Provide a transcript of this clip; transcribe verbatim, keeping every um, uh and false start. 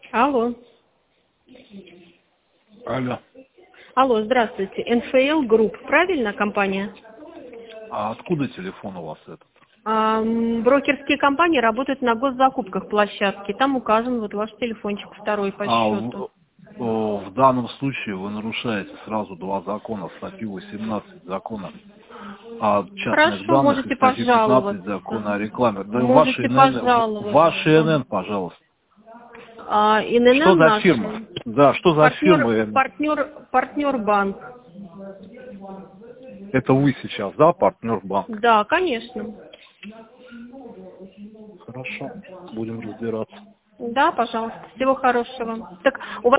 Алло. Алло. Алло, здравствуйте. эн эф эл Групп, правильно, компания? А откуда телефон у вас этот? А, м, брокерские компании работают на госзакупках площадки. Там указан вот ваш телефончик второй по А счету. в, о, в данном случае вы нарушаете сразу два закона, статью восемнадцать закона о частных Хорошо, данных и можете статью пятнадцать пожаловаться. закона о рекламе. Да ваши Можете эн эн, ваши пожаловаться. эн эн, пожалуйста. А, Что ИНН за наш фирма? Да, что за фирма? партнер, эн эн? партнер, партнер банк. Это вы сейчас, да, партнер банк? Да, конечно. Хорошо, будем разбираться. Да, пожалуйста. Всего хорошего. Так у вас